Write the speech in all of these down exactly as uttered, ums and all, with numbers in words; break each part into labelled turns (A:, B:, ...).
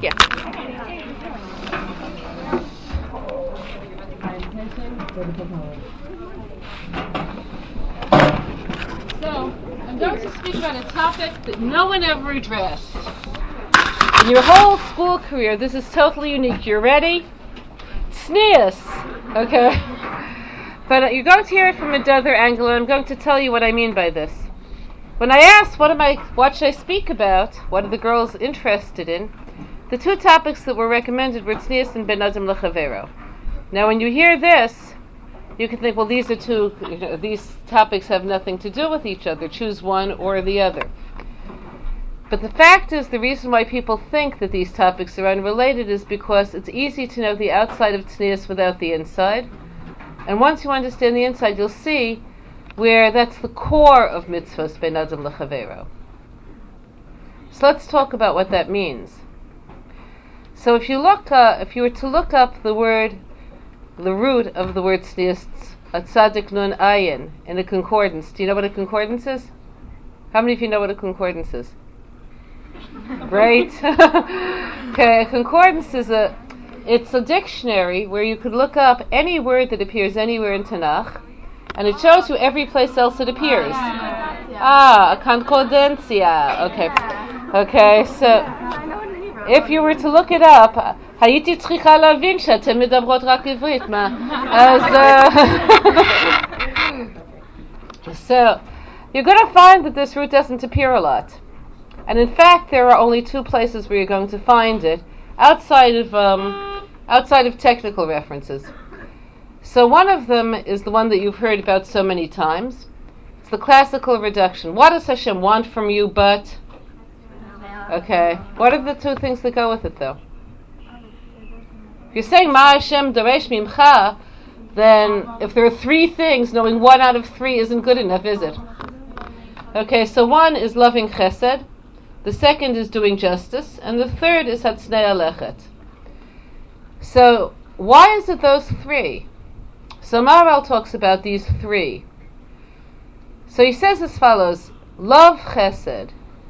A: Yeah. So, I'm going to speak about a topic that no one ever addressed. In your whole school career, this is totally unique. You're ready? Tznius. Okay? But you're going to hear it from another angle, and I'm going to tell you what I mean by this. When I asked what am I, what should I speak about, what are the girls interested in, the two topics that were recommended were Tznius and Ben Adam L'Chavero. Now, when you hear this, you can think, well, these are two, you know, these topics have nothing to do with each other. Choose one or the other. But the fact is, the reason why people think that these topics are unrelated is because it's easy to know the outside of Tznius without the inside. And once you understand the inside, you'll see where that's the core of mitzvahs Ben Adam L'Chavero. So let's talk about what that means. So if you look, uh, if you were to look up the word, the root of the word tznius, tzadik nun ayin, in a concordance, do you know what a concordance is? How many of you know what a concordance is? Great. Okay, a concordance is a, it's a dictionary where you could look up any word that appears anywhere in Tanakh, and it shows you every place else it appears. Ah, a concordancia. Okay. Okay, so if you were to look it up, הייתי צריכה להבין שאתם מדברות רק עברית, מה? So, you're going to find that this root doesn't appear a lot. And in fact, there are only two places where you're going to find it, outside of um, outside of technical references. So one of them is the one that you've heard about so many times. It's the classical reduction. What does Hashem want from you but? Okay. What are the two things that go with it, though? If you're saying Ma Hashem Daresh Mimcha, then if there are three things, knowing one out of three isn't good enough, is it? Okay, so one is loving chesed, the second is doing justice, and the third is Hatznei Alechet. So, why is it those three? So Maharal talks about these three. So he says as follows: love chesed.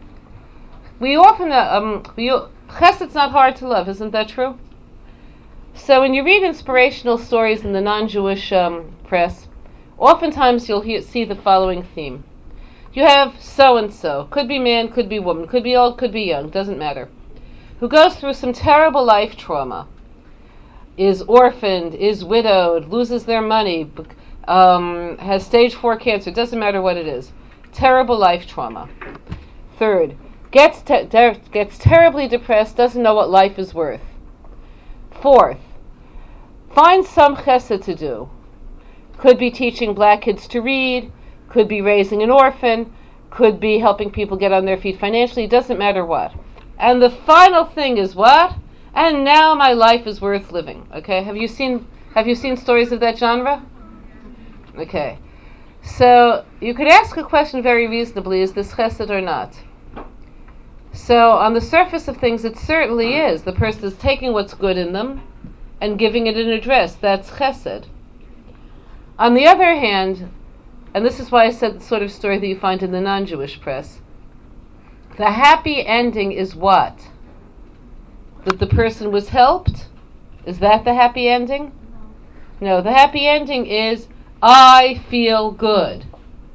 A: We often, uh, um, we, chesed's not hard to love, isn't that true? So when you read inspirational stories in the non-Jewish um, press, oftentimes you'll hear, see the following theme. You have so-and-so, could be man, could be woman, could be old, could be young, doesn't matter, who goes through some terrible life trauma, is orphaned, is widowed, loses their money, um, has stage four cancer, doesn't matter what it is. Terrible life trauma. Third, gets te- ter- gets terribly depressed, doesn't know what life is worth. Fourth, finds some chesed to do. Could be teaching black kids to read, could be raising an orphan, could be helping people get on their feet financially, doesn't matter what. And the final thing is what? And now my life is worth living. Okay, have you seen have you seen stories of that genre? Okay, so you could ask a question very reasonably: is this chesed or not? So on the surface of things, it certainly is. The person is taking what's good in them and giving it an address. That's chesed. On the other hand, and this is why I said the sort of story that you find in the non-Jewish press, the happy ending is what? That the person was helped? Is that the happy ending? No, the happy ending is, I feel good.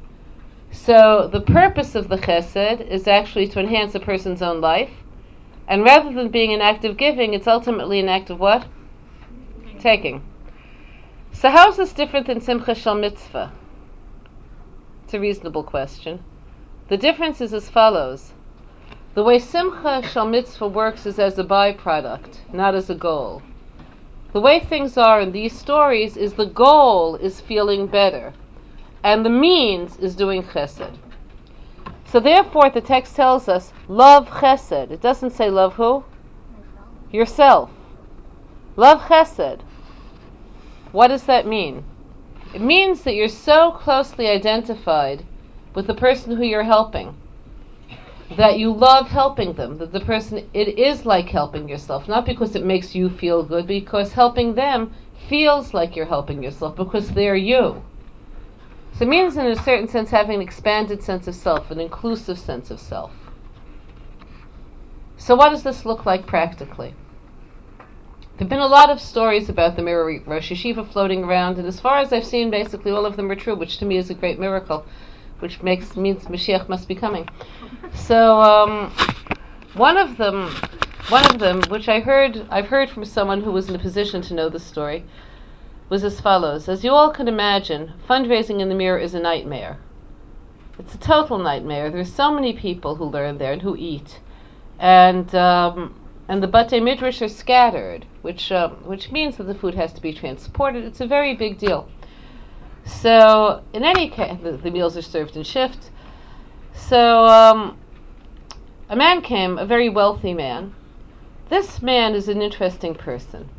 A: So the purpose of the chesed is actually to enhance a person's own life. And rather than being an act of giving, it's ultimately an act of what? Taking. So how is this different than simcha shel mitzvah? It's a reasonable question. The difference is as follows. The way simcha shel mitzvah works is as a byproduct, not as a goal. The way things are in these stories is the goal is feeling better, and the means is doing chesed. So therefore the text tells us, love chesed. It doesn't say love who? Yourself. Love chesed. What does that mean? It means that you're so closely identified with the person who you're helping that you love helping them, that the person, it is like helping yourself, not because it makes you feel good, because helping them feels like you're helping yourself, because they're you. So it means in a certain sense having an expanded sense of self, an inclusive sense of self. So what does this look like practically? There have been a lot of stories about the mirror Rosh Yeshiva floating around, and as far as I've seen, basically all of them are true, which to me is a great miracle, which makes means Mashiach must be coming. So um, one of them, one of them, which I heard, I've heard from someone who was in a position to know the story, was as follows: as you all can imagine, fundraising in the mirror is a nightmare. It's a total nightmare. There's so many people who learn there and who eat, and um, and the Batei Midrash are scattered, which uh, which means that the food has to be transported. It's a very big deal. So in any case, the, the meals are served in shifts. So um, a man came, a very wealthy man. This man is an interesting person.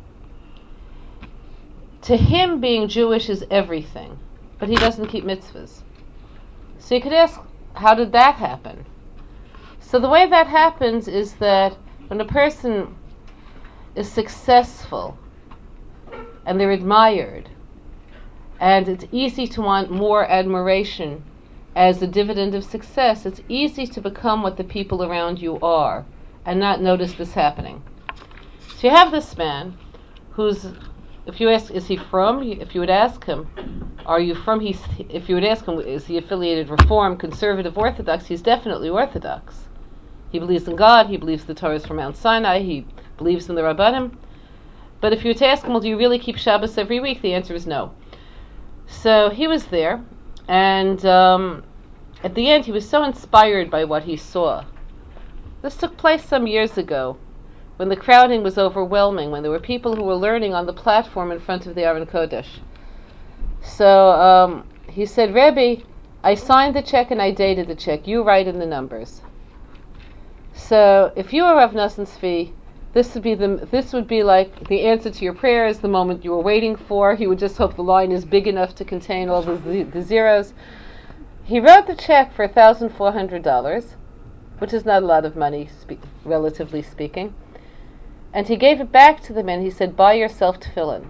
A: To him, being Jewish is everything, but he doesn't keep mitzvahs. So you could ask, how did that happen? So the way that happens is that when a person is successful and they're admired, and it's easy to want more admiration as a dividend of success, it's easy to become what the people around you are and not notice this happening. So you have this man who's, if you ask, is he from? If you would ask him, are you from? He's, if you would ask him, is he affiliated Reform, Conservative, Orthodox? He's definitely Orthodox. He believes in God. He believes the Torah is from Mount Sinai. He believes in the Rabbanim. But if you were to ask him, well, do you really keep Shabbos every week? The answer is no. So he was there, and um, at the end, he was so inspired by what he saw. This took place some years ago, when the crowding was overwhelming, when there were people who were learning on the platform in front of the Aron Kodesh. So um, he said, Rebbe, I signed the check and I dated the check. You write in the numbers. So if you were Rav Nosson Tzvi, this would be the this would be like the answer to your prayers, the moment you were waiting for. He would just hope the line is big enough to contain all the, the, the zeros. He wrote the check for one thousand four hundred dollars, which is not a lot of money, spe- relatively speaking. And he gave it back to the man. He said, buy yourself tefillin.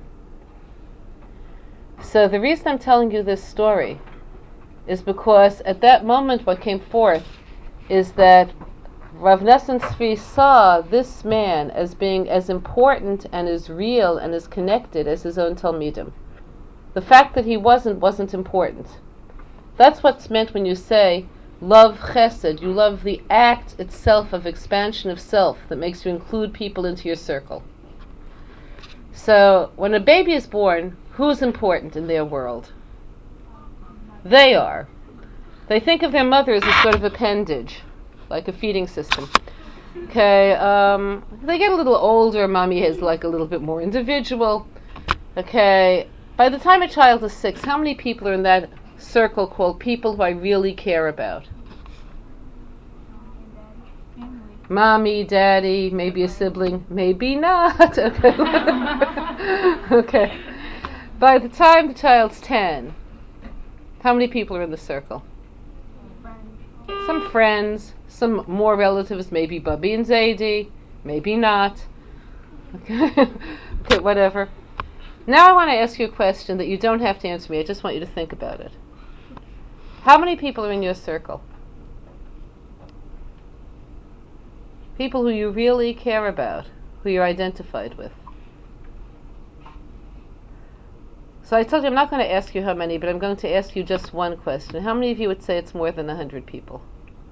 A: So the reason I'm telling you this story is because at that moment what came forth is that Rav Nosson Tzvi saw this man as being as important and as real and as connected as his own Talmidim. The fact that he wasn't, wasn't important. That's what's meant when you say, love chesed. You love the act itself of expansion of self that makes you include people into your circle. So when a baby is born, who's important in their world? They are. They think of their mother as a sort of appendage, like a feeding system. Okay, um, they get a little older, mommy is like a little bit more individual. Okay, by the time a child is six, how many people are in that circle called people who I really care about? Mommy, daddy, maybe a sibling, maybe not. Okay. Okay. By the time the child's ten, how many people are in the circle? Some friends, some more relatives, maybe Bubby and Zaidi, maybe not. Okay. Okay, whatever. Now I want to ask you a question that you don't have to answer me. I just want you to think about it. How many people are in your circle? People who you really care about, who you're identified with. So I told you I'm not going to ask you how many, but I'm going to ask you just one question. How many of you would say it's more than one hundred people?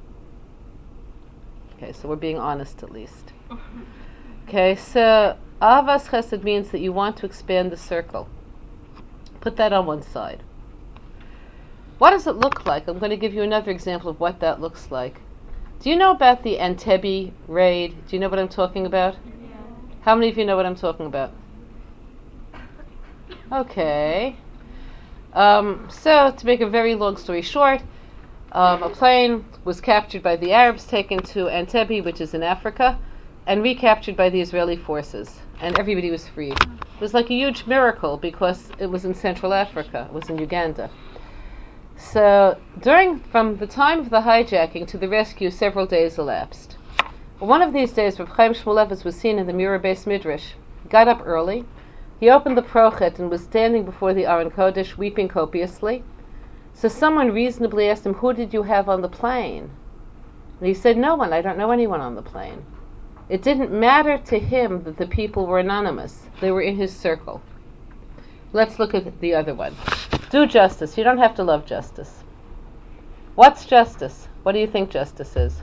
A: Okay, so we're being honest at least. Okay, so Avas Chesed means that you want to expand the circle. Put that on one side. What does it look like? I'm going to give you another example of what that looks like. Do you know about the Entebbe raid? Do you know what I'm talking about? Yeah. How many of you know what I'm talking about? Okay. Um, so, to make a very long story short, um, a plane was captured by the Arabs, taken to Entebbe, which is in Africa, and recaptured by the Israeli forces, and everybody was freed. It was like a huge miracle because it was in Central Africa. It was in Uganda. So, during from the time of the hijacking to the rescue, several days elapsed. One of these days, Rav Chaim Shmulevitz was seen in the Mirror Beis Midrash. He got up early. He opened the prochet and was standing before the Aron Kodesh, weeping copiously. So someone reasonably asked him, "Who did you have on the plane?" And he said, "No one. I don't know anyone on the plane." It didn't matter to him that the people were anonymous. They were in his circle. Let's look at the other one. Do justice. You don't have to love justice. What's justice? What do you think justice is?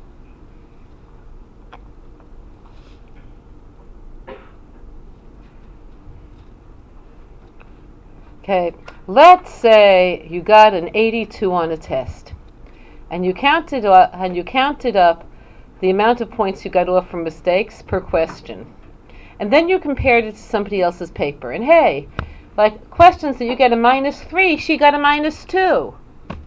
A: Okay, let's say you got an eighty-two on a test, and you counted up, and you counted up the amount of points you got off from mistakes per question, and then you compared it to somebody else's paper. And hey, like questions that you get a minus three, she got a minus two.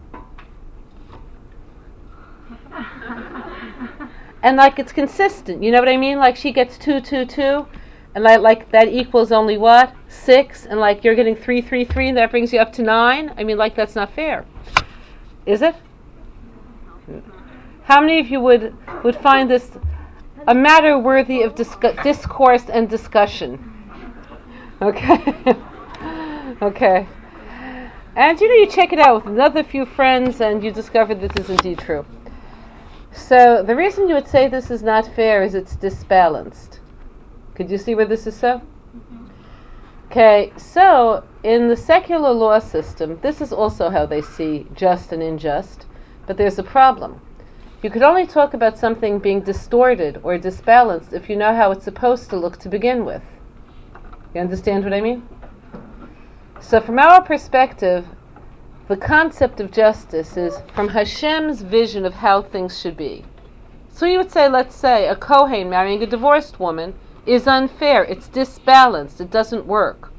A: And like it's consistent, you know what I mean? Like she gets two, two, two, and like like that equals only what? Six, and like you're getting three, three, three, and that brings you up to nine. I mean, like that's not fair, is it? How many of you would would find this a matter worthy of discu- discourse and discussion? Okay, okay. And you know, you check it out with another few friends, and you discover this is indeed true. So the reason you would say this is not fair is it's disbalanced. Could you see where this is so? Okay, so in the secular law system, this is also how they see just and unjust, but there's a problem. You could only talk about something being distorted or disbalanced if you know how it's supposed to look to begin with. You understand what I mean? So from our perspective, the concept of justice is from Hashem's vision of how things should be. So you would say, let's say, a Kohen marrying a divorced woman is unfair. It's disbalanced. It doesn't work.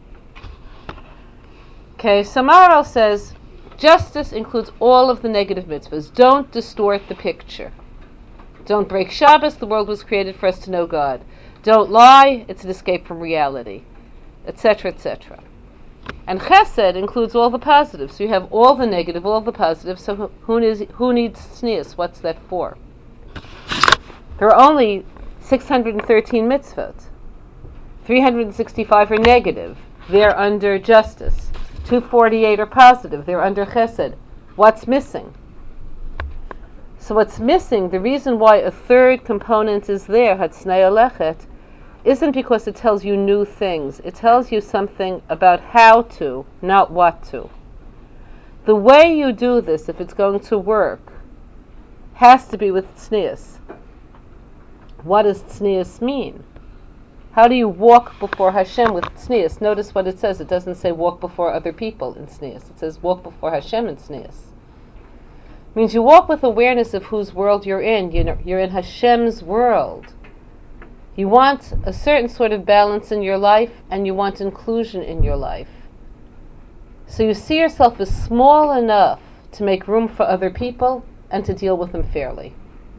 A: Okay, so Maharal says, justice includes all of the negative mitzvahs. Don't distort the picture. Don't break Shabbos. The world was created for us to know God. Don't lie. It's an escape from reality, et cetera, et cetera. And Chesed includes all the positives. So you have all the negative, all the positive. So who, who needs who needs tznius? What's that for? There are only six hundred thirteen mitzvot. three hundred sixty-five are negative. They're under justice. two hundred forty-eight are positive. They're under Chesed. What's missing? So what's missing, the reason why a third component is there, Hatznei Alechet, isn't because it tells you new things. It tells you something about how to, not what to. The way you do this, if it's going to work, has to be with tznius. What does tznius mean? How do you walk before Hashem with tznius? Notice what it says. It doesn't say walk before other people in tznius. It says walk before Hashem in tznius. It means you walk with awareness of whose world you're in. You're in Hashem's world. You want a certain sort of balance in your life, and you want inclusion in your life. So you see yourself as small enough to make room for other people and to deal with them fairly.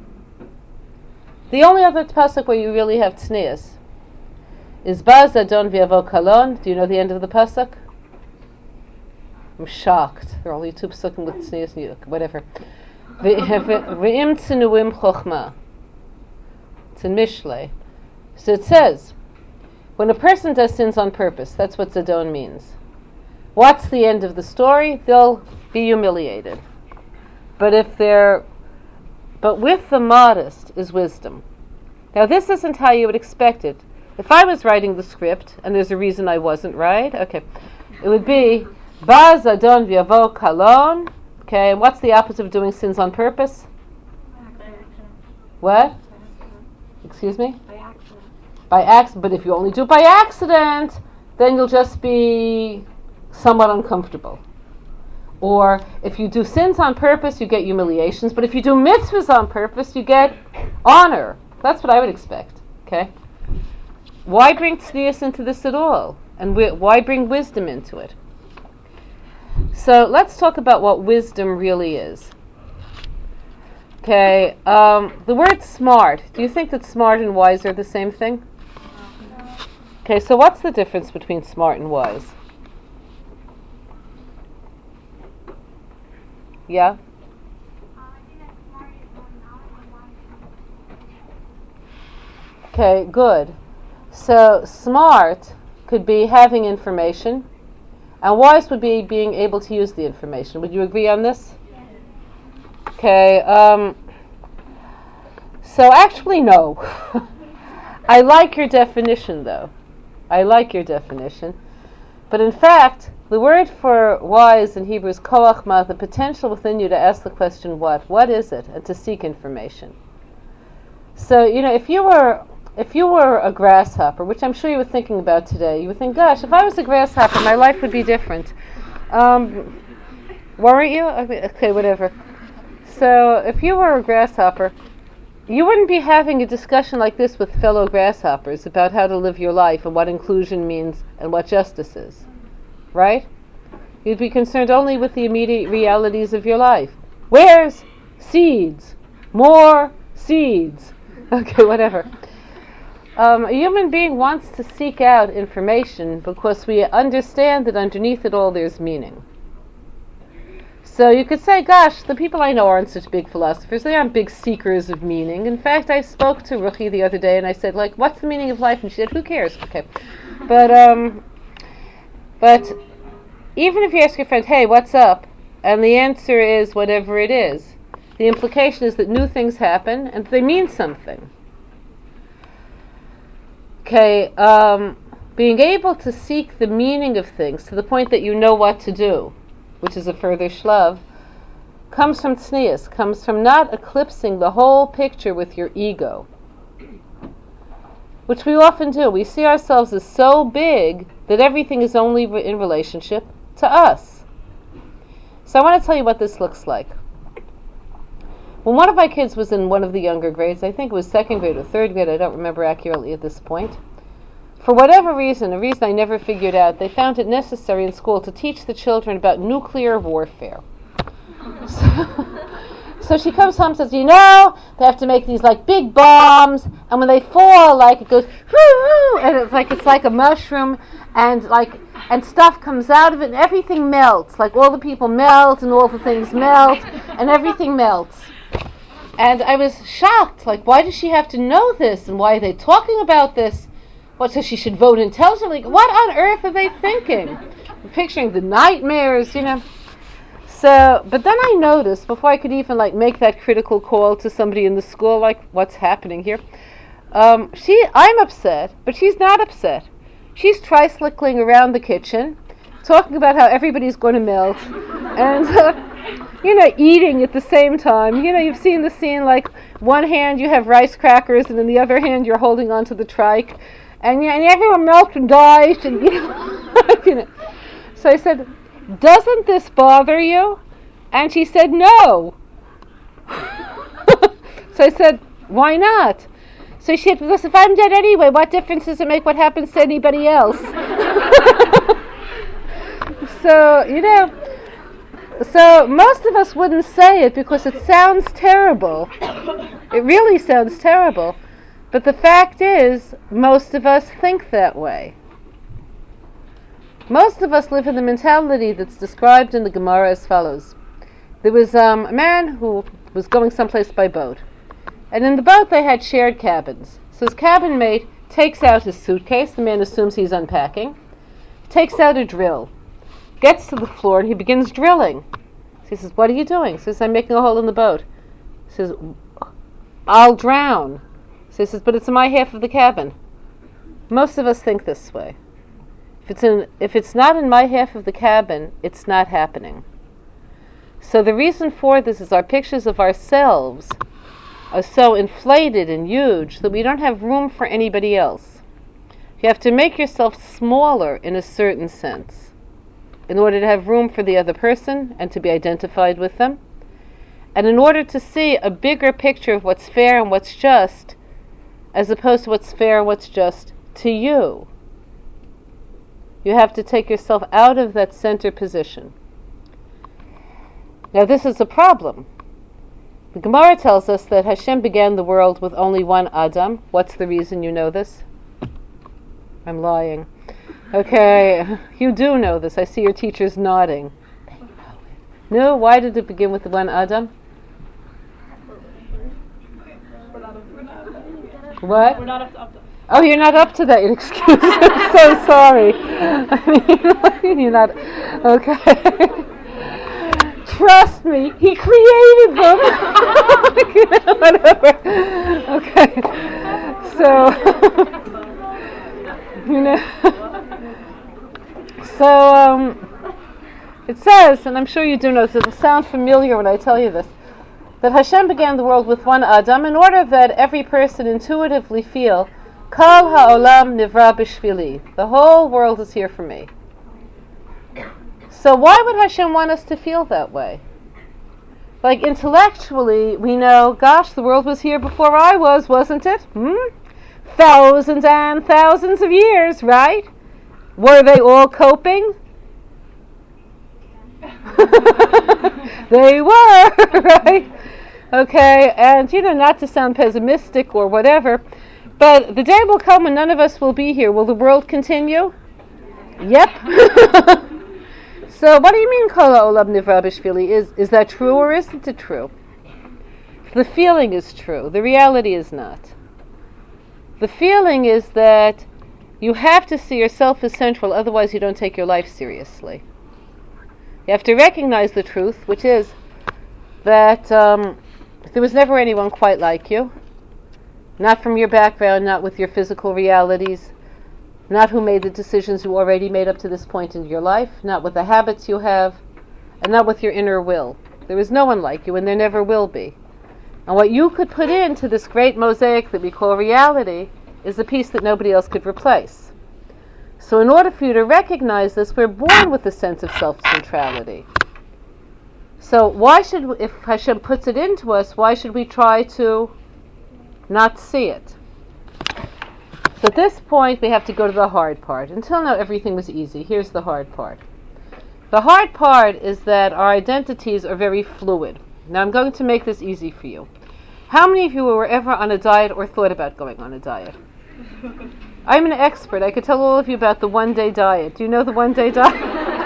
A: The only other pasuk where you really have tznius is Baz Adon V'Yavo Kalon. Do you know the end of the pasuk? I'm shocked. There are only two pasukim with tznius and yuk, whatever. V'im tzinuim chochma. It's in Mishlei. So it says, when a person does sins on purpose, that's what Zadon means. What's the end of the story? They'll be humiliated. But if they're, but with the modest is wisdom. Now this isn't how you would expect it. If I was writing the script, and there's a reason I wasn't, right? Okay, it would be Baz Adon V'Yavo Kalon. Okay, and what's the opposite of doing sins on purpose? What? Excuse me? By accident, but if you only do it by accident, then you'll just be somewhat uncomfortable. Or if you do sins on purpose, you get humiliations. But if you do mitzvahs on purpose, you get honor. That's what I would expect. Okay. Why bring tznius into this at all? And why bring wisdom into it? So let's talk about what wisdom really is. Okay. Um, the word smart. Do you think that smart and wise are the same thing? Okay, so what's the difference between smart and wise? Yeah? Okay, good. So smart could be having information, and wise would be being able to use the information. Would you agree on this? Okay, um, So actually, no. I like your definition, though. I like your definition. But in fact, the word for wise in Hebrew is koach ma, the potential within you to ask the question, what? What is it? And to seek information. So, you know, if you were if you were a grasshopper, which I'm sure you were thinking about today, you would think, gosh, if I was a grasshopper, my life would be different. Um, weren't you? Okay, whatever. So, if you were a grasshopper, you wouldn't be having a discussion like this with fellow grasshoppers about how to live your life and what inclusion means and what justice is, right? You'd be concerned only with the immediate realities of your life. Where's seeds? More seeds. Okay, whatever. Um, a human being wants to seek out information because we understand that underneath it all there's meaning. So you could say, gosh, the people I know aren't such big philosophers. They aren't big seekers of meaning. In fact, I spoke to Ruchi the other day and I said, like, what's the meaning of life? And she said, who cares? Okay. But, um, but even if you ask your friend, hey, what's up? And the answer is whatever it is, the implication is that new things happen and they mean something. Okay, um, being able to seek the meaning of things to the point that you know what to do, which is a further shlav, comes from tznius, comes from not eclipsing the whole picture with your ego, which we often do. We see ourselves as so big that everything is only in relationship to us. So I want to tell you what this looks like. When one of my kids was in one of the younger grades, I think it was second grade or third grade, I don't remember accurately at this point, for whatever reason, a reason I never figured out, they found it necessary in school to teach the children about nuclear warfare. So, so she comes home and says, you know, they have to make these like big bombs, and when they fall, like it goes, whoo, and it's like it's like a mushroom, and like and stuff comes out of it, and everything melts. Like all the people melt, and all the things melt, and everything melts. And I was shocked. Like, why does she have to know this, and why are they talking about this? What, so she should vote intelligently? What on earth are they thinking? I'm picturing the nightmares, you know. So, but then I noticed, before I could even like make that critical call to somebody in the school, like, what's happening here? Um, she, I'm upset, but she's not upset. She's tricycling around the kitchen, talking about how everybody's going to melt, and uh, you know, eating at the same time. You know, you've seen the scene, like, one hand you have rice crackers, and in the other hand you're holding onto the trike. And, yeah, and everyone melts and dies, and you know, you know. So I said, doesn't this bother you? And she said, no. So I said, why not? So she said, because if I'm dead anyway, what difference does it make what happens to anybody else? So, you know, so most of us wouldn't say it because it sounds terrible. It really sounds terrible. But the fact is, most of us think that way. Most of us live in the mentality that's described in the Gemara as follows. There was um, a man who was going someplace by boat. And in the boat they had shared cabins. So his cabin mate takes out his suitcase. The man assumes he's unpacking. Takes out a drill. Gets to the floor and he begins drilling. So he says, what are you doing? He says, I'm making a hole in the boat. He says, I'll drown. So he says, but it's in my half of the cabin. Most of us think this way. If it's in, if it's not in my half of the cabin, it's not happening. So the reason for this is our pictures of ourselves are so inflated and huge that we don't have room for anybody else. You have to make yourself smaller in a certain sense in order to have room for the other person and to be identified with them. And in order to see a bigger picture of what's fair and what's just, as opposed to what's fair and what's just to you, you have to take yourself out of that center position. Now this is a problem. The Gemara tells us that Hashem began the world with only one Adam. What's the reason you know this? I'm lying. Okay, you do know this. I see your teachers nodding. They know it. No, why did it begin with one Adam? What?
B: We're not up to, up to.
A: Oh, you're not up to that. Excuse me. I'm so sorry. I mean, you're not. Okay. trust me, he created them. You know, whatever. Okay. So, you know. So, um, it says, and I'm sure you do know, so it'll sound familiar when I tell you this, that Hashem began the world with one Adam in order that every person intuitively feel, Kol ha'olam nivra b'shvili. The whole world is here for me. So why would Hashem want us to feel that way? Like intellectually, we know, gosh, the world was here before I was, wasn't it? Hmm? Thousands and thousands of years, right? Were they all coping? They were, right? Okay, and you know, not to sound pessimistic or whatever, but the day will come when none of us will be here. Will the world continue? Yep. So what do you mean, Kol ha'olam nivra b'shvili? Is is that true or isn't it true? The feeling is true. The reality is not. The feeling is that you have to see yourself as central, otherwise you don't take your life seriously. You have to recognize the truth, which is that um, there was never anyone quite like you. Not from your background, not with your physical realities, not who made the decisions you already made up to this point in your life, not with the habits you have, and not with your inner will. There is no one like you, and there never will be. And what you could put into this great mosaic that we call reality is a piece that nobody else could replace. So in order for you to recognize this, we're born with a sense of self-centrality. So why should, if Hashem puts it into us, why should we try to not see it? So at this point, we have to go to the hard part. Until now, everything was easy. Here's the hard part. The hard part is that our identities are very fluid. Now, I'm going to make this easy for you. How many of you were ever on a diet or thought about going on a diet? I'm an expert. I could tell all of you about the one-day diet. Do you know the one-day diet?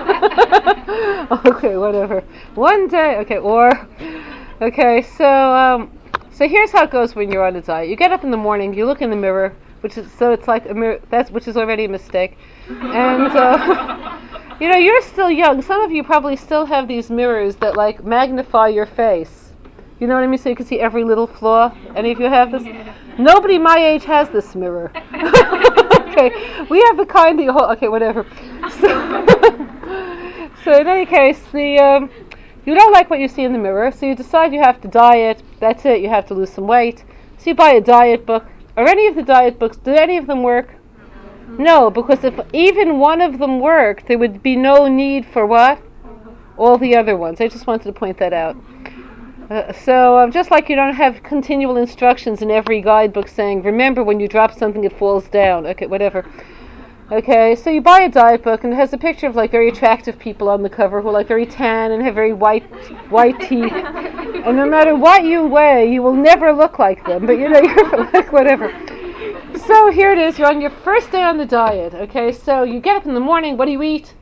A: Okay, whatever. One day, okay, or, okay, so, um, so here's how it goes when you're on a diet. You get up in the morning, you look in the mirror, which is, so it's like a mirror, that's, which is already a mistake, and, uh, you know, you're still young. Some of you probably still have these mirrors that, like, magnify your face. You know what I mean? So you can see every little flaw. Any of you have this? Nobody my age has this mirror. Okay, we have the kind that you hold. Okay, whatever. So, so in any case, the um, you don't like what you see in the mirror, so you decide you have to diet. That's it. You have to lose some weight. So you buy a diet book. Are any of the diet books? Do any of them work? No, because if even one of them worked, there would be no need for what? All the other ones. I just wanted to point that out. Uh, so um, just like you don't have continual instructions in every guidebook saying, remember when you drop something it falls down. Okay, whatever. Okay, so you buy a diet book and it has a picture of like very attractive people on the cover who are like very tan and have very white white teeth. And no matter what you weigh, you will never look like them. But you know, you're like whatever. So here it is, you're on your first day on the diet. Okay, so you get up in the morning, what do you eat?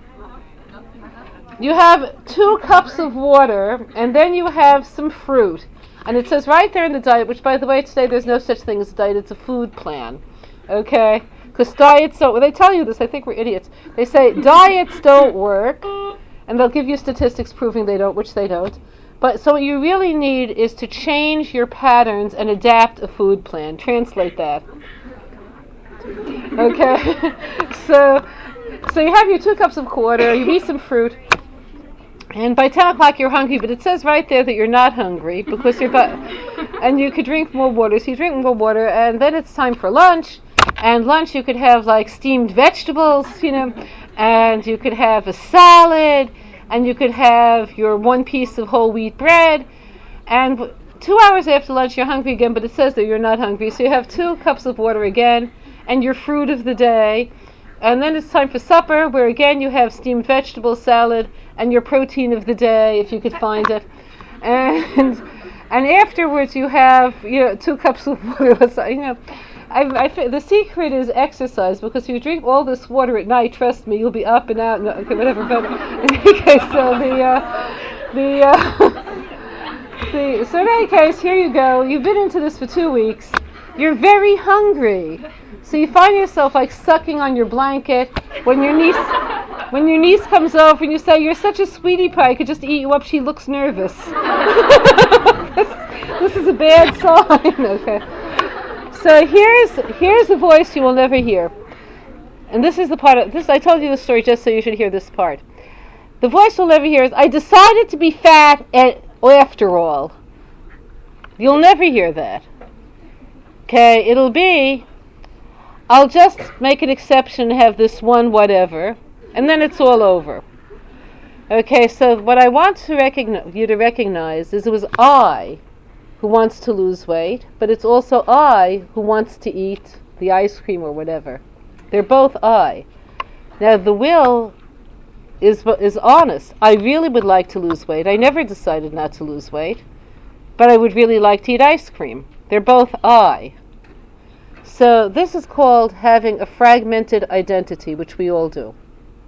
A: You have two cups of water, and then you have some fruit. And it says right there in the diet, which by the way, today there's no such thing as a diet, it's a food plan. Okay? Because diets don't, when they tell you this, I think we're idiots. They say diets don't work, and they'll give you statistics proving they don't, which they don't. But so what you really need is to change your patterns and adapt a food plan. Translate that. Okay? so, so you have your two cups of water, you eat some fruit, and by ten o'clock you're hungry, but it says right there that you're not hungry because you're, bu- and you could drink more water. So you drink more water, and then it's time for lunch. And lunch you could have like steamed vegetables, you know, and you could have a salad, and you could have your one piece of whole wheat bread. And two hours after lunch you're hungry again, but it says that you're not hungry. So you have two cups of water again, and your fruit of the day. And then it's time for supper, where again you have steamed vegetable salad and your protein of the day, if you could find it. And and afterwards you have, you know, two cups of water. You know, I, I, the secret is exercise, because if you drink all this water at night, trust me, you'll be up and out and okay, whatever. But in any case, so the uh, the uh, the so in any case, here you go. You've been into this for two weeks. You're very hungry. So you find yourself like sucking on your blanket when your niece When your niece comes over and you say, "You're such a sweetie pie, I could just eat you up," she looks nervous. this, this is a bad sign. Okay. So here's here's a voice you will never hear. And this is the part of this. I told you this story just so you should hear this part. The voice you'll never hear is, "I decided to be fat at, after all." You'll never hear that. Okay, it'll be, "I'll just make an exception and have this one whatever, and then it's all over." Okay, so what I want to recognize, you to recognize is it was I who wants to lose weight, but it's also I who wants to eat the ice cream or whatever. They're both I. Now the will is is honest. I really would like to lose weight. I never decided not to lose weight, but I would really like to eat ice cream. They're both I. So this is called having a fragmented identity, which we all do.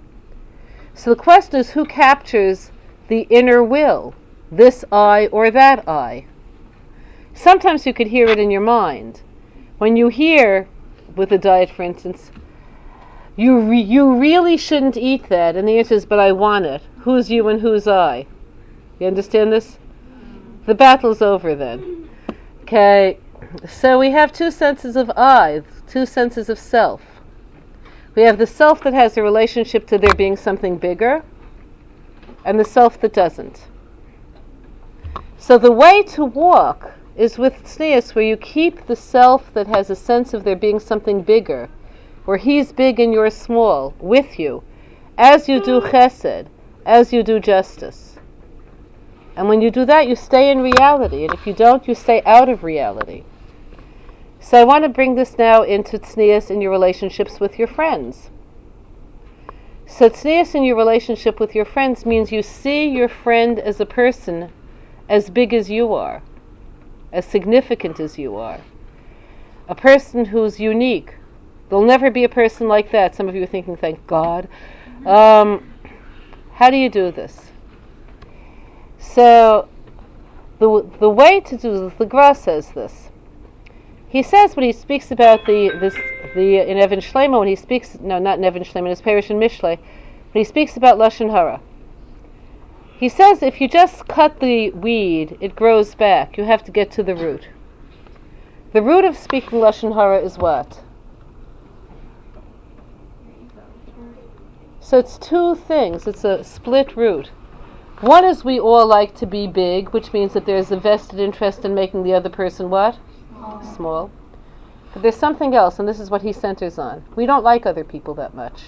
A: So the question is, who captures the inner will, this I or that I? Sometimes you could hear it in your mind. When you hear, with a diet for instance, you re- you really shouldn't eat that, and the answer is, "But I want it." Who's you and who's I? You understand this? The battle's over then. Okay, so we have two senses of I, two senses of self. We have the self that has a relationship to there being something bigger, and the self that doesn't. So the way to walk is with tznius, where you keep the self that has a sense of there being something bigger, where he's big and you're small, with you, as you do chesed, as you do justice. And when you do that, you stay in reality, and if you don't, you stay out of reality. So I want to bring this now into tznius in your relationships with your friends. So tznius in your relationship with your friends means you see your friend as a person as big as you are, as significant as you are, a person who's unique. There'll never be a person like that. Some of you are thinking, thank God. Um, how do you do this? So the the way to do this, the Gra says this. He says when he speaks about the this the in Evan Shlomo, when he speaks no not in Evan Shlomo, in his parish in Mishlei, when he speaks about Lashon Hara. He says if you just cut the weed, it grows back. You have to get to the root. The root of speaking Lashon Hara is what? So it's two things. It's a split root. One is we all like to be big, which means that there's a vested interest in making the other person what? Small. Small. But there's something else, and this is what he centers on. We don't like other people that much.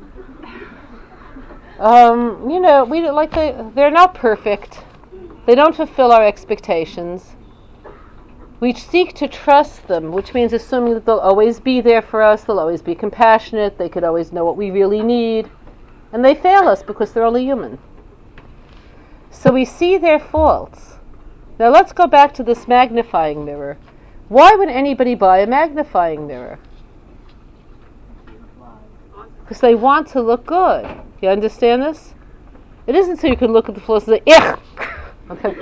A: Um, you know, we don't like they, they're not perfect. They don't fulfill our expectations. We seek to trust them, which means assuming that they'll always be there for us, they'll always be compassionate, they could always know what we really need. And they fail us because they're only human. So we see their faults. Now let's go back to this magnifying mirror. Why would anybody buy a magnifying mirror? Because they want to look good. You understand this? It isn't so you can look at the flaws and say, "Ich!" Okay.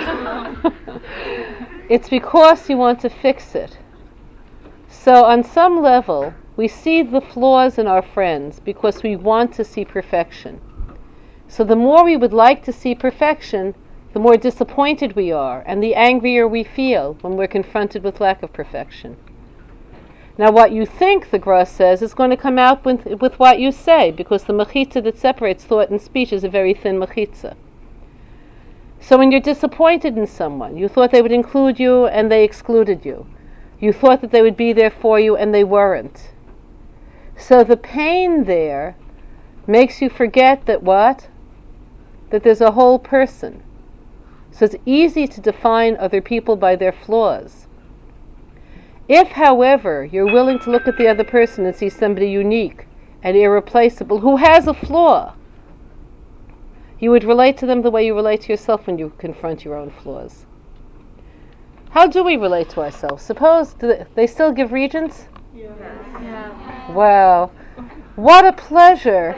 A: It's because you want to fix it. So on some level, we see the flaws in our friends because we want to see perfection. So the more we would like to see perfection, the more disappointed we are, and the angrier we feel when we're confronted with lack of perfection. Now what you think, the Gra says, is going to come out with, with what you say, because the mechitza that separates thought and speech is a very thin mechitza. So when you're disappointed in someone, you thought they would include you and they excluded you. You thought that they would be there for you and they weren't. So the pain there makes you forget that what? That there's a whole person. So it's easy to define other people by their flaws. If, however, you're willing to look at the other person and see somebody unique and irreplaceable who has a flaw, you would relate to them the way you relate to yourself when you confront your own flaws. How do we relate to ourselves? Suppose, do they, they still give regents?
B: Yeah. Yeah.
A: Wow. What a pleasure.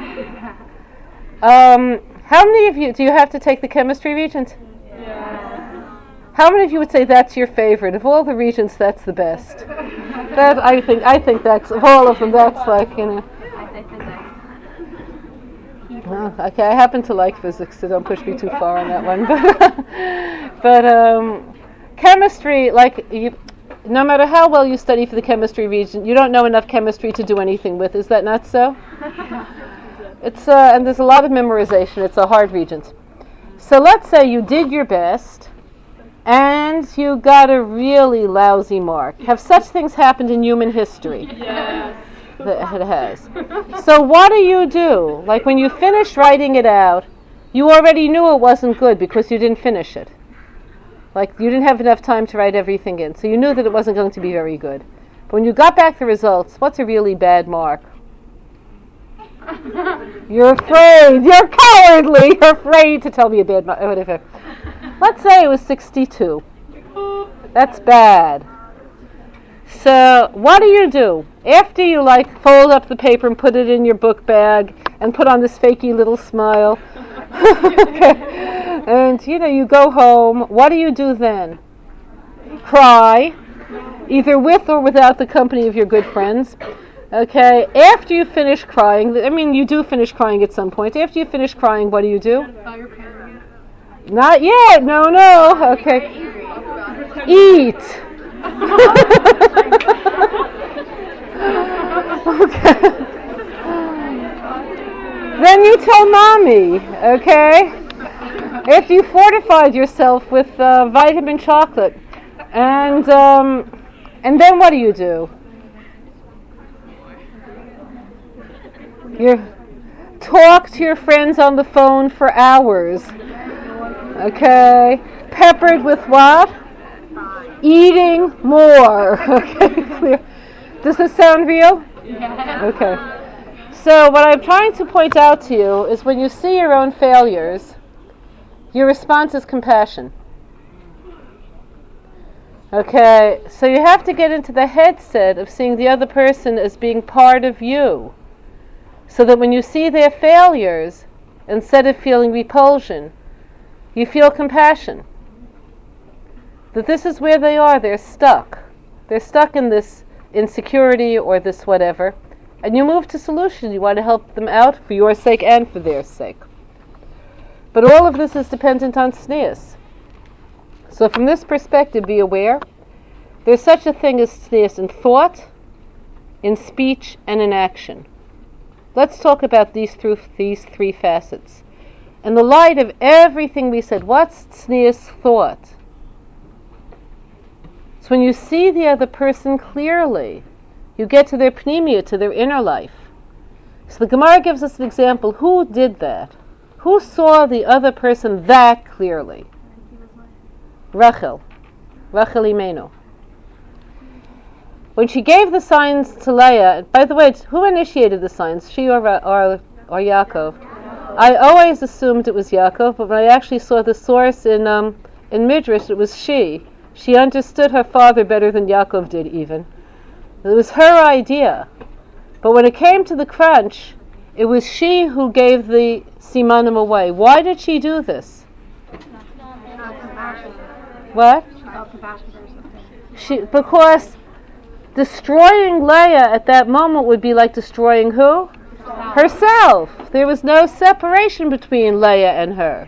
A: Um, how many of you, do you have to take the chemistry regent?
B: Yeah.
A: How many of you would say that's your favorite? Of all the regents, that's the best. That I think, I think that's, of all of them, that's like, you know. Well, okay, I happen to like physics, so don't push me too far on that one. But, but um, chemistry, like, you, no matter how well you study for the chemistry region, you don't know enough chemistry to do anything with. Is that not so? It's uh, and there's a lot of memorization. It's a hard region. So let's say you did your best, and you got a really lousy mark. Have such things happened in human history?
B: Yes.
A: That it has. So what do you do? Like when you finish writing it out, you already knew it wasn't good because you didn't finish it. Like you didn't have enough time to write everything in, so you knew that it wasn't going to be very good. But when you got back the results, what's a really bad mark? You're afraid. You're cowardly. You're afraid to tell me a bad mark. Whatever. Let's say it was sixty-two. That's bad. So what do you do? After you like fold up the paper and put it in your book bag and put on this fakey little smile, okay. And you know you go home, what do you do then? Cry, either with or without the company of your good friends. Okay, after you finish crying, I mean you do finish crying at some point. After you finish crying, what do you do? Not yet, no, no, okay. Eat. Okay. Then you tell mommy, okay? After you fortified yourself with uh, vitamin chocolate, and um, and then what do you do? You talk to your friends on the phone for hours, okay? Peppered with what? Eating more. Okay, clear. Does this sound real?
B: Yeah.
A: Okay. So what I'm trying to point out to you is when you see your own failures, your response is compassion. Okay, so you have to get into the headset of seeing the other person as being part of you, so that when you see their failures, instead of feeling repulsion, you feel compassion. That this is where they are, they're stuck. They're stuck in this insecurity or this whatever, and you move to solution. You want to help them out for your sake and for their sake. But all of this is dependent on tznius. So from this perspective, be aware, there's such a thing as tznius in thought, in speech, and in action. Let's talk about these through these three facets. In the light of everything we said, what's tznius thought? So when you see the other person clearly, you get to their pnimiyut, to their inner life. So the Gemara gives us an example. Who did that? Who saw the other person that clearly? Rachel. Rachel Imenu. When she gave the signs to Leah, by the way, who initiated the signs? She or, or, or Yaakov? I always assumed it was Yaakov, but when I actually saw the source in um, in Midrash, it was she. She understood her father better than Yaakov did even. It was her idea. But when it came to the crunch, it was she who gave the simanim away. Why did she do this? What? She, because destroying Leah at that moment would be like destroying who? Herself. There was no separation between Leah and her.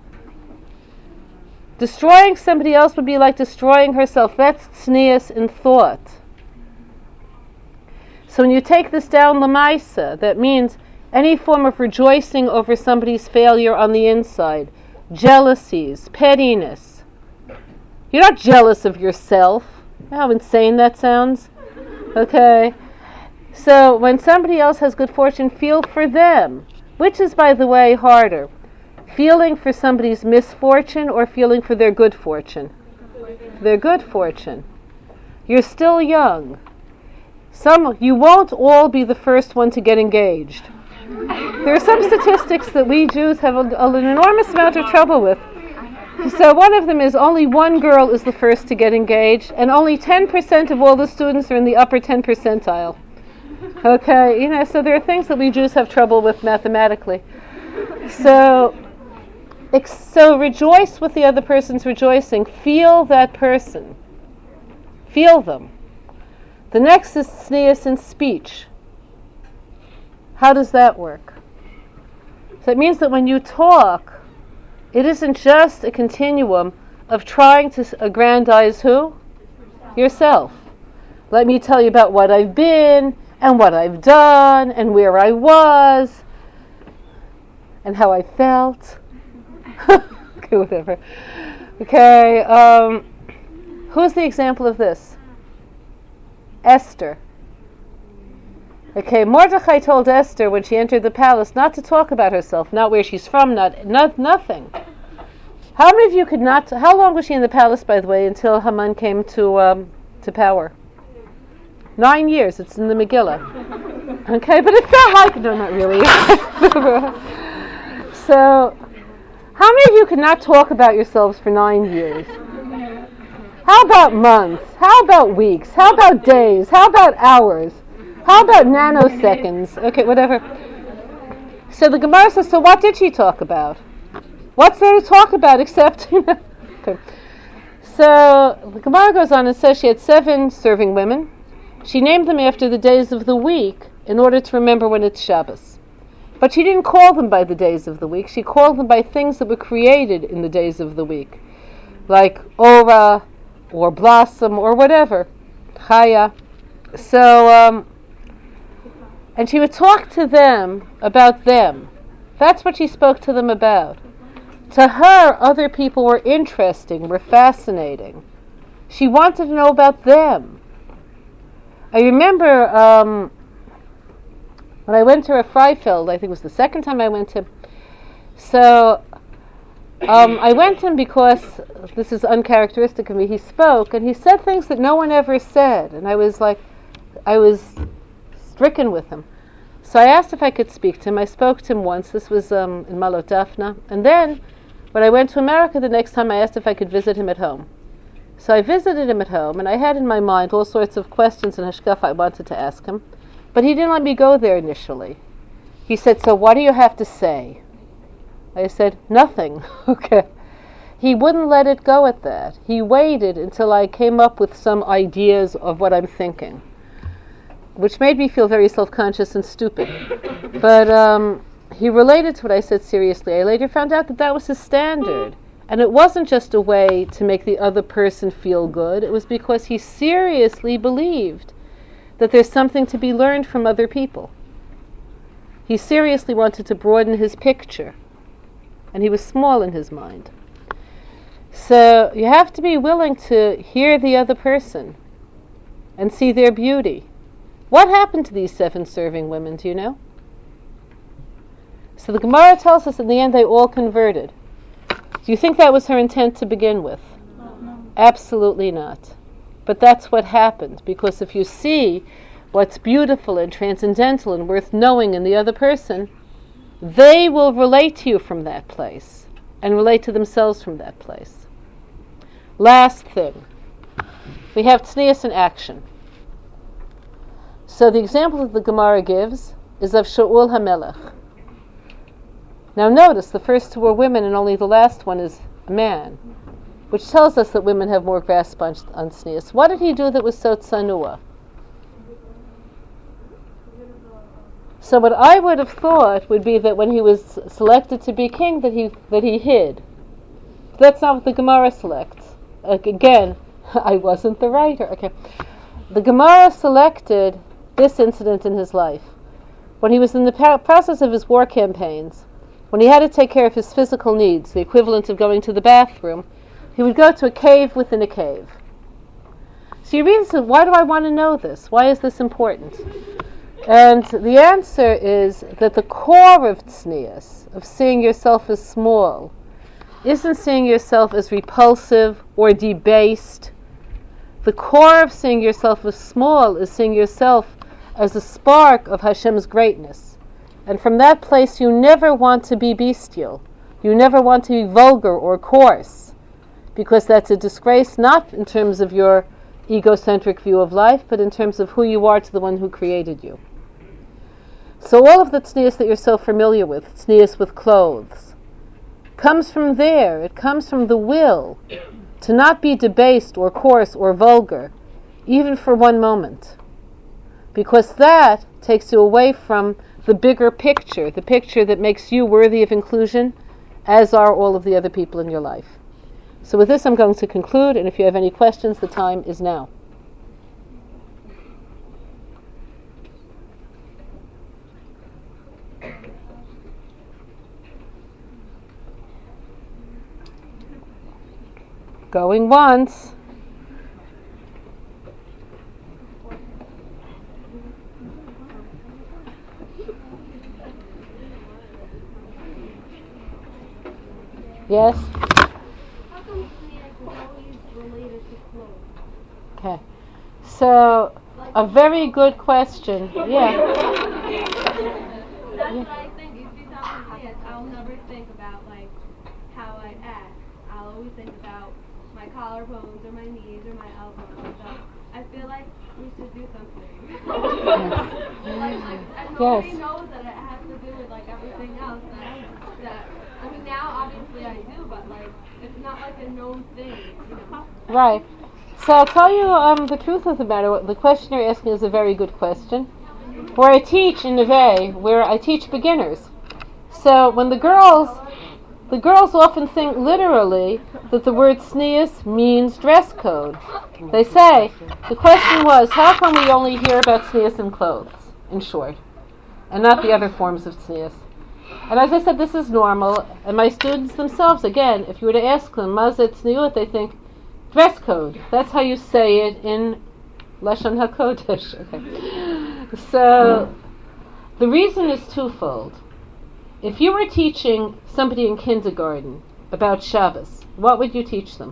A: Destroying somebody else would be like destroying herself. That's tznius in thought. So when you take this down lamaisa, that means any form of rejoicing over somebody's failure on the inside, jealousies, pettiness. You're not jealous of yourself. You know how insane that sounds? Okay. So when somebody else has good fortune, feel for them. Which is, by the way, harder? Feeling for somebody's misfortune or feeling for their good fortune? Their good fortune. You're still young. Some, you won't all be the first one to get engaged. There are some statistics that we Jews have a, a, an enormous amount of trouble with. So one of them is only one girl is the first to get engaged, and only ten percent of all the students are in the upper ten percentile. Okay, you know, so there are things that we Jews have trouble with mathematically. So, so rejoice with the other person's rejoicing. Feel that person. Feel them. The next is tznius in speech. How does that work? So it means that when you talk, it isn't just a continuum of trying to aggrandize who? Yourself. Let me tell you about what I've been, and what I've done, and where I was, and how I felt. Okay, whatever. Okay, um, who's the example of this? Esther. Okay, Mordechai told Esther when she entered the palace not to talk about herself, not where she's from, not, not nothing. How many of you could not? How long was she in the palace, by the way, until Haman came to um, to power? Nine years. It's in the Megillah. Okay, but it felt like no, not really. So, how many of you could not talk about yourselves for nine years? How about months? How about weeks? How about days? How about hours? How about nanoseconds? Okay, whatever. So the Gemara says, so what did she talk about? What's there to talk about except, you know? Okay. So the Gemara goes on and says she had seven serving women. She named them after the days of the week in order to remember when it's Shabbos. But she didn't call them by the days of the week. She called them by things that were created in the days of the week, like Ora or Blossom or whatever, Chaya. So, um, and she would talk to them about them. That's what she spoke to them about. To her, other people were interesting, were fascinating. She wanted to know about them. I remember um, when I went to a Freifeld, I think it was the second time I went to. So um, I went to him because this is uncharacteristic of me. He spoke and he said things that no one ever said, and I was like, I was stricken with him. So I asked if I could speak to him. I spoke to him once. This was um, in Malot Daphna, and then when I went to America the next time, I asked if I could visit him at home. So I visited him at home, and I had in my mind all sorts of questions and hashkafa I wanted to ask him. But he didn't let me go there initially. He said, so what do you have to say? I said, nothing. Okay. He wouldn't let it go at that. He waited until I came up with some ideas of what I'm thinking, which made me feel very self-conscious and stupid. But um, he related to what I said seriously. I later found out that that was his standard. And it wasn't just a way to make the other person feel good. It was because he seriously believed that there's something to be learned from other people. He seriously wanted to broaden his picture. And he was small in his mind. So you have to be willing to hear the other person and see their beauty. What happened to these seven serving women, do you know? So the Gemara tells us in the end they all converted. Do you think that was her intent to begin with?
B: No.
A: Absolutely not. But that's what happened, because if you see what's beautiful and transcendental and worth knowing in the other person, they will relate to you from that place and relate to themselves from that place. Last thing. We have tznius in action. So the example that the Gemara gives is of Shaul HaMelech. Now notice, the first two are women and only the last one is a man, which tells us that women have more grasp on, on tznius. What did he do that was so tzanua? So what I would have thought would be that when he was selected to be king, that he that he hid. That's not what the Gemara selects. Again, I wasn't the writer. Okay, the Gemara selected this incident in his life when he was in the pa- process of his war campaigns. When he had to take care of his physical needs, the equivalent of going to the bathroom, he would go to a cave within a cave. So you read, so why do I want to know this? Why is this important? And the answer is that the core of tznius, of seeing yourself as small, isn't seeing yourself as repulsive or debased. The core of seeing yourself as small is seeing yourself as a spark of Hashem's greatness. And from that place, you never want to be bestial. You never want to be vulgar or coarse, because that's a disgrace, not in terms of your egocentric view of life, but in terms of who you are to the one who created you. So all of the tznius that you're so familiar with, tznius with clothes, comes from there. It comes from the will to not be debased or coarse or vulgar, even for one moment. Because that takes you away from the bigger picture, the picture that makes you worthy of inclusion, as are all of the other people in your life. So with this I'm going to conclude, and if you have any questions, the time is now. Going once. Yes?
B: How come sneers is always related to clothes?
A: Okay. So, a very good question. Yeah.
B: That's what I think. If you tell me sneers, I'll never think about like how I act. I'll always think about my collarbones or my knees or my elbows. So I feel like we should do something. like, like, and nobody
A: Yes.
B: knows that it has to do with like everything else. That, that I mean, now obviously I do, but like it's not like a known thing. You know?
A: Right. So I'll tell you um, the truth of the matter. What the question you're asking is a very good question. Where I teach in Neve, where I teach beginners. So when the girls, the girls often think literally that the word sneas means dress code. They say, the question was, how come we only hear about sneas in clothes, in short, and not the other forms of sneas? And as I said, this is normal, and my students themselves, again, if you were to ask them, mazet sniut, they think, dress code. That's how you say it in Lashon HaKodesh. Okay. So, the reason is twofold. If you were teaching somebody in kindergarten about Shabbos, what would you teach them?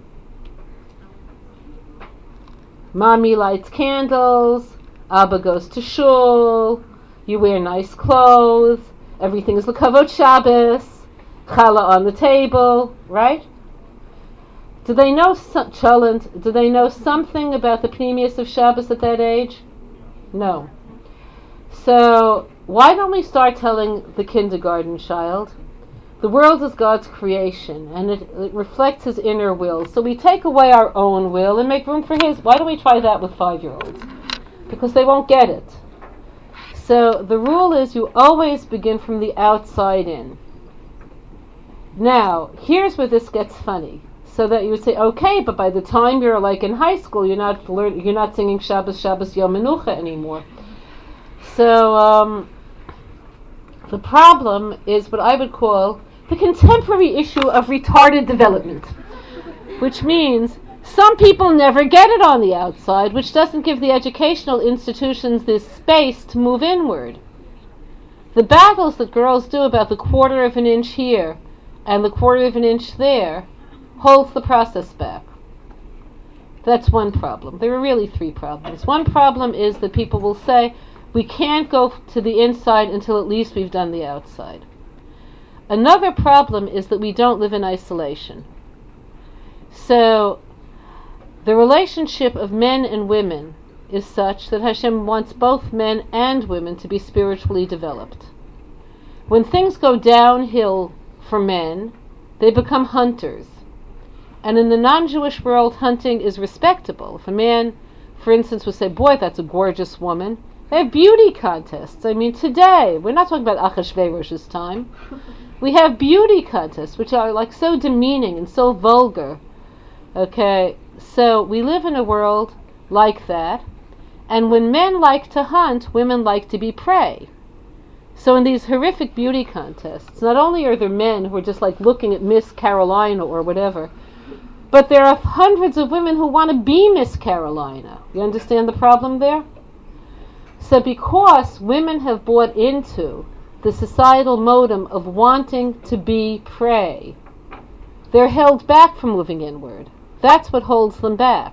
A: Mommy lights candles, Abba goes to shul, you wear nice clothes, everything is l'kavod Shabbos, challah on the table, right? Do they know some, cholent, do they know something about the pneumius of Shabbos at that age? No. So, why don't we start telling the kindergarten child, the world is God's creation, and it, it reflects His inner will. So we take away our own will and make room for His. Why don't we try that with five-year-olds? Because they won't get it. So the rule is you always begin from the outside in. Now, here's where this gets funny. So that you would say, okay, but by the time you're like in high school, you're not learn, you're not singing Shabbos, Shabbos, Yom Menucha anymore. So um, the problem is what I would call the contemporary issue of retarded development, which means some people never get it on the outside, which doesn't give the educational institutions this space to move inward. The battles that girls do about the quarter of an inch here and the quarter of an inch there holds the process back. That's one problem. There are really three problems. One problem is that people will say, we can't go to the inside until at least we've done the outside. Another problem is that we don't live in isolation. So, the relationship of men and women is such that Hashem wants both men and women to be spiritually developed. When things go downhill for men, they become hunters. And in the non-Jewish world, hunting is respectable. If a man, for instance, would say, boy, that's a gorgeous woman, they have beauty contests. I mean, today, we're not talking about Achashverosh's time. We have beauty contests, which are like so demeaning and so vulgar. Okay, so we live in a world like that. And when men like to hunt, women like to be prey. So in these horrific beauty contests, not only are there men who are just like looking at Miss Carolina or whatever, but there are hundreds of women who want to be Miss Carolina. You understand the problem there? So because women have bought into the societal modem of wanting to be prey, they're held back from moving inward. That's what holds them back.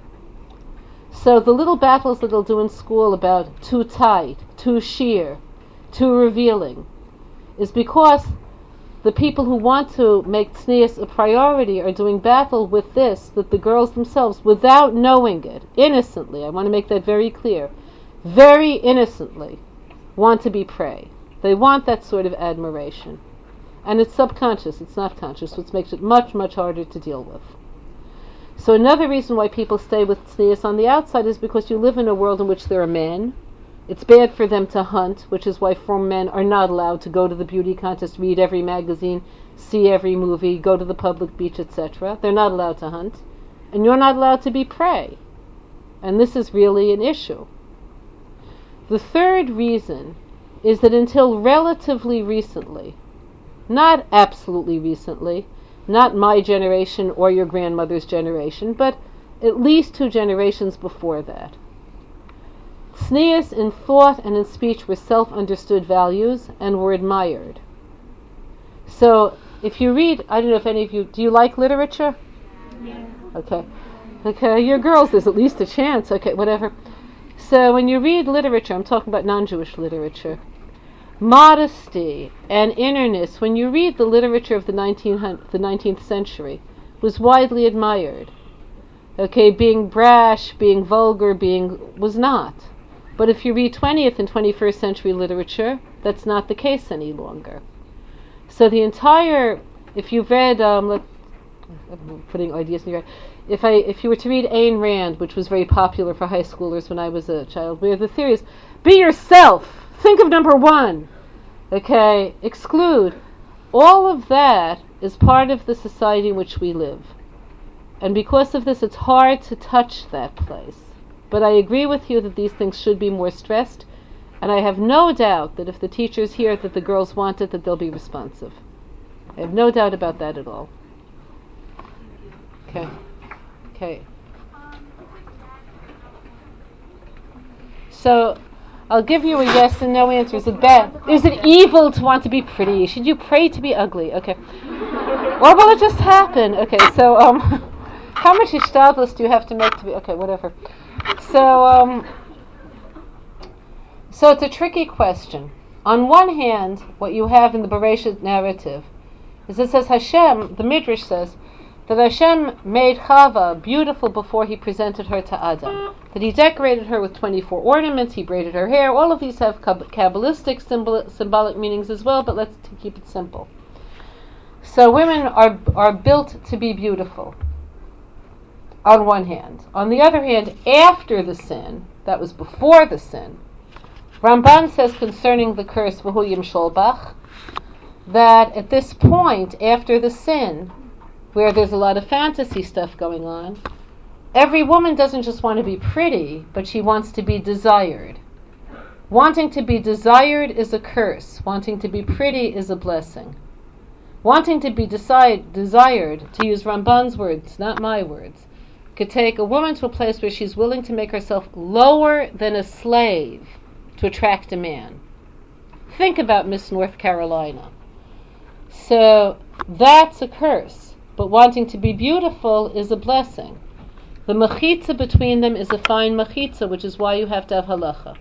A: So the little battles that they'll do in school about too tight, too sheer, too revealing, is because the people who want to make tznius a priority are doing battle with this, that the girls themselves, without knowing it, innocently, I want to make that very clear, very innocently, want to be prey. They want that sort of admiration. And it's subconscious, it's not conscious, which makes it much, much harder to deal with. So another reason why people stay with tznius on the outside is because you live in a world in which there are men It's bad for them to hunt, which is why foreign men are not allowed to go to the beauty contest, read every magazine, see every movie, go to the public beach, et cetera. They're not allowed to hunt. And you're not allowed to be prey. And this is really an issue. The third reason is that until relatively recently, not absolutely recently, not my generation or your grandmother's generation, but at least two generations before that, tznius in thought and in speech were self-understood values and were admired. So if you read, I don't know if any of you, do you like literature?
B: Yeah.
A: Okay. Okay, you're girls, there's at least a chance. Okay, whatever. So when you read literature, I'm talking about non-Jewish literature, modesty and innerness, when you read the literature of the nineteenth, the nineteenth century, was widely admired. Okay, being brash, being vulgar, being, was not. But if you read twentieth and twenty-first century literature, that's not the case any longer. So the entire, if you've read, um, let, I'm putting ideas in your head. If I, if you were to read Ayn Rand, which was very popular for high schoolers when I was a child, where the theory is, be yourself, think of number one, okay, exclude. All of that is part of the society in which we live. And because of this, it's hard to touch that place. But I agree with you that these things should be more stressed, and I have no doubt that if the teachers hear that the girls want it, that they'll be responsive. I have no doubt about that at all. Okay. Okay. So, I'll give you a yes and no answer. Is it bad? Is it evil to want to be pretty? Should you pray to be ugly? Okay. Or will it just happen? Okay, so, um, how much ishtadlus do you have to make to be, okay, whatever. So, um, so it's a tricky question. On one hand, what you have in the Bereshit narrative is it says Hashem, the Midrash says, that Hashem made Chava beautiful before he presented her to Adam. That he decorated her with twenty-four ornaments, he braided her hair. All of these have Kabbalistic symbol, symbolic meanings as well, but let's t- keep it simple. So women are are built to be beautiful, on one hand. On the other hand, after the sin, that was before the sin, Ramban says concerning the curse, V'hu Yim Sholbach, that at this point, after the sin, where there's a lot of fantasy stuff going on, every woman doesn't just want to be pretty, but she wants to be desired. Wanting to be desired is a curse. Wanting to be pretty is a blessing. Wanting to be decide, desired, to use Ramban's words, not my words, could take a woman to a place where she's willing to make herself lower than a slave to attract a man. Think about Miss North Carolina. So that's a curse. But wanting to be beautiful is a blessing. The mechitza between them is a fine mechitza, which is why you have to have halacha.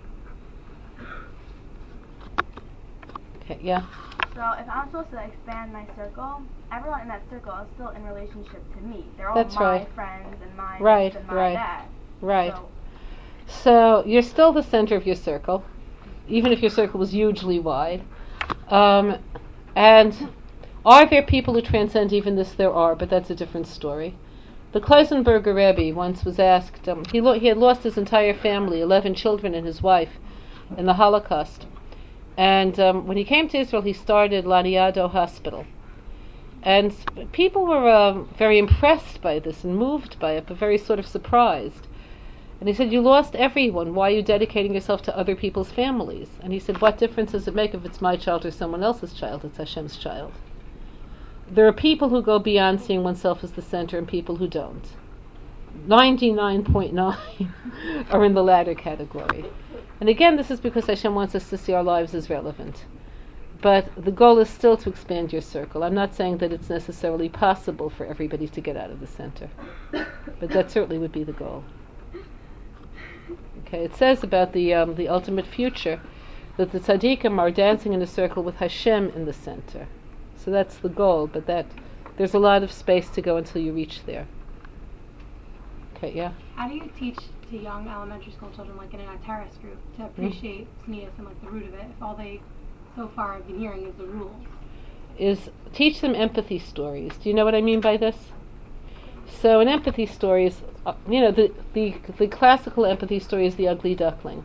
A: Okay, yeah?
C: So if I'm supposed to expand my circle, everyone in that circle is still in relationship to me. They're all
A: That's
C: my
A: right.
C: friends and my
A: Right,
C: this and my
A: right,
C: that.
A: right.
C: So,
A: So you're still the center of your circle, even if your circle was hugely wide. Um, and are there people who transcend even this? There are, but that's a different story. The Klausenberger Rebbe once was asked, um, he, lo- he had lost his entire family, eleven children and his wife, in the Holocaust. And um, when he came to Israel, he started Laniado Hospital. And s- people were um, very impressed by this and moved by it, but very sort of surprised. And he said, you lost everyone. Why are you dedicating yourself to other people's families? And he said, what difference does it make if it's my child or someone else's child? It's Hashem's child. There are people who go beyond seeing oneself as the center and people who don't. ninety-nine point nine are in the latter category. And again, this is because Hashem wants us to see our lives as relevant. But the goal is still to expand your circle. I'm not saying that it's necessarily possible for everybody to get out of the center. But that certainly would be the goal. Okay, it says about the um, the ultimate future that the tzaddikim are dancing in a circle with Hashem in the center. So that's the goal, but that there's a lot of space to go until you reach there. Okay, yeah?
D: How do you teach to young elementary school children, like in an Ataris group, to appreciate tznius and like the root of it, if all they so far have been hearing is the rules?
A: Is teach them empathy stories. Do you know what I mean by this? So an empathy story is, uh, you know, the, the the classical empathy story is the ugly duckling.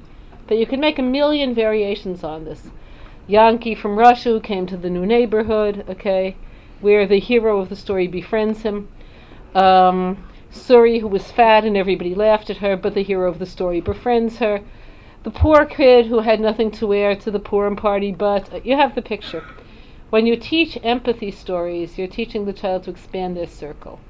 A: But you can make a million variations on this. Yankee from Russia who came to the new neighborhood, okay, where the hero of the story befriends him. Um, Suri, who was fat and everybody laughed at her, but the hero of the story befriends her. The poor kid who had nothing to wear to the Purim party, but uh, you have the picture. When you teach empathy stories, you're teaching the child to expand their circle.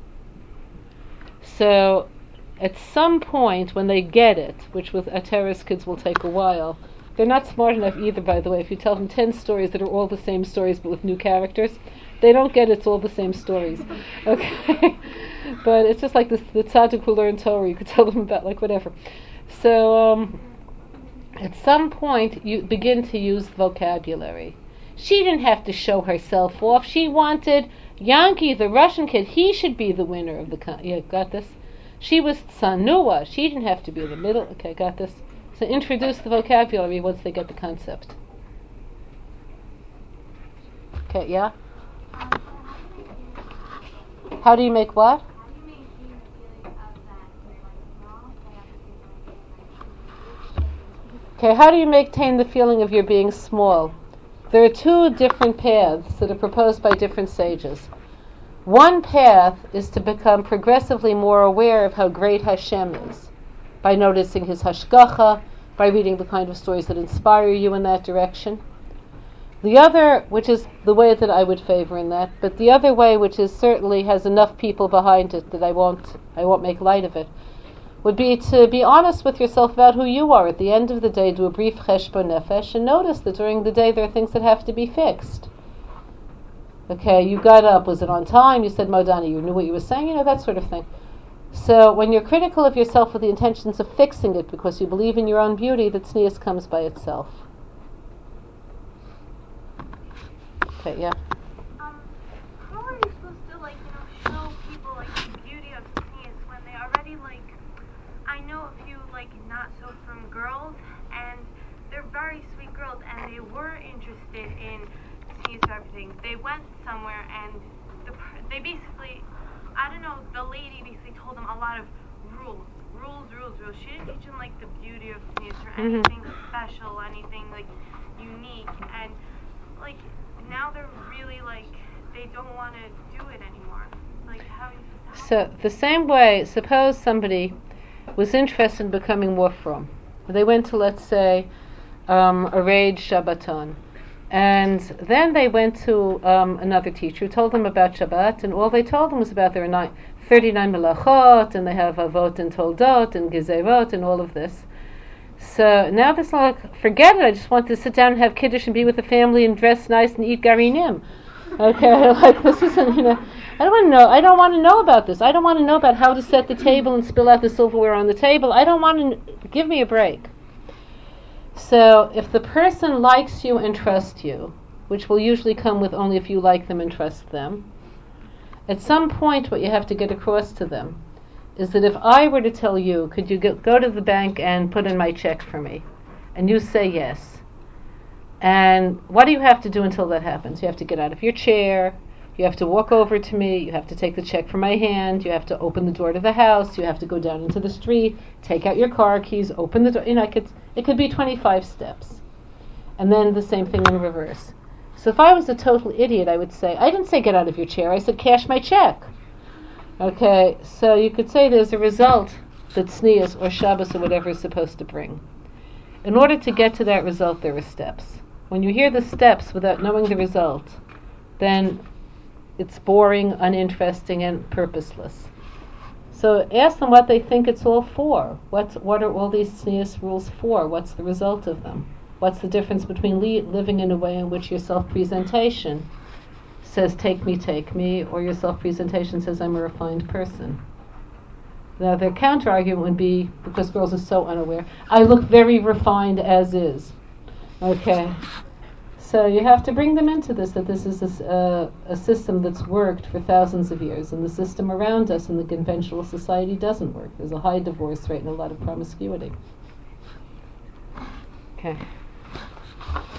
A: So, at some point, when they get it, which with Ateris kids will take a while, they're not smart enough either, by the way. If you tell them ten stories that are all the same stories but with new characters, they don't get it's all the same stories. Okay? But it's just like this, the tzaddik who learned Torah. You could tell them about, like, whatever. So, um, at some point, you begin to use vocabulary. She didn't have to show herself off. She wanted Yankee, the Russian kid, he should be the winner of the... Con- yeah, got this? She was Tsanua. She didn't have to be in the middle. Okay, got this? So introduce the vocabulary once they get the concept. Okay, yeah? How do you make what? Okay, how do you maintain the feeling of your being small? There are two different paths that are proposed by different sages. One path is to become progressively more aware of how great Hashem is, by noticing His hashgacha, by reading the kind of stories that inspire you in that direction. The other, which is the way that I would favor in that, but the other way, which is certainly has enough people behind it that I won't, I won't make light of it, would be to be honest with yourself about who you are. At the end of the day, do a brief cheshbon nefesh and notice that during the day there are things that have to be fixed. Okay, you got up, was it on time? You said Modani, you knew what you were saying, you know, that sort of thing. So when you're critical of yourself with the intentions of fixing it because you believe in your own beauty, that tznius comes by itself. Okay, yeah.
C: Um, how are you supposed to, like, you know, show people, like, the beauty of tznius when they already, like, I know a few, like, not so frum girls, and they're very sweet girls, and they were interested in tznius and everything. They went somewhere, and the they basically, I don't know, the lady basically told them a lot of rules, rules, rules, rules. She didn't teach them, like, the beauty of tznius or
A: Mm-hmm.
C: anything special, anything, like, unique, and, like, now they're really, like, they don't want to do it anymore. Like, how are you supposed to help?
A: So the same way, suppose somebody was interested in becoming more frum. They went to, let's say, um, a raid Shabbaton. And then they went to um, another teacher who told them about Shabbat, and all they told them was about there are nine, thirty-nine melachot, and they have avot and toldot and gezerot and all of this. So now this like, forget it, I just want to sit down and have kiddush and be with the family and dress nice and eat garinim. Okay, like this isn't, you know, I don't want to know, I don't want to know about this. I don't want to know about how to set the table and spill out the silverware on the table. I don't want to, give me a break. So if the person likes you and trusts you, which will usually come with only if you like them and trust them, at some point what you have to get across to them is that if I were to tell you, could you go, go to the bank and put in my check for me? And you say yes. And what do you have to do until that happens? You have to get out of your chair, you have to walk over to me, you have to take the check from my hand, you have to open the door to the house, you have to go down into the street, take out your car keys, open the door, you know, it could, it could be twenty-five steps. And then the same thing in reverse. So if I was a total idiot, I would say, I didn't say get out of your chair, I said cash my check. Okay, so you could say there's a result that tznius or Shabbos or whatever is supposed to bring. In order to get to that result, there are steps. When you hear the steps without knowing the result, then it's boring, uninteresting, and purposeless. So ask them what they think it's all for. What's, what are all these tznius rules for? What's the result of them? What's the difference between li- living in a way in which your self-presentation says, take me, take me, or your self-presentation says, I'm a refined person? Now, their counter-argument would be, because girls are so unaware, I look very refined as is. Okay. So you have to bring them into this, that this is a, uh, a system that's worked for thousands of years, and the system around us in the conventional society doesn't work. There's a high divorce rate and a lot of promiscuity. Okay.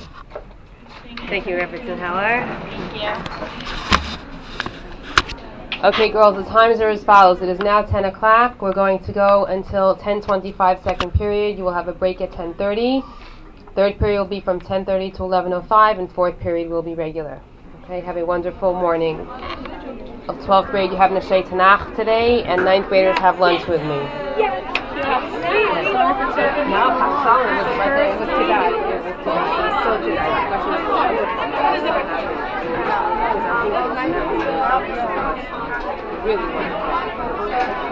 E: Thank you, Reverend Heller.
C: Thank you.
E: Okay, girls, the times are as follows. It is now ten o'clock. We're going to go until ten twenty-five second period. You will have a break at ten thirty. Third period will be from ten thirty to eleven oh five, and fourth period will be regular. Okay, have a wonderful morning. Of twelfth grade, you have Neshei Tanakh today, and ninth graders have lunch with me.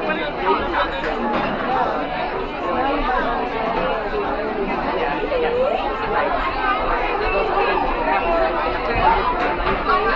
E: Really.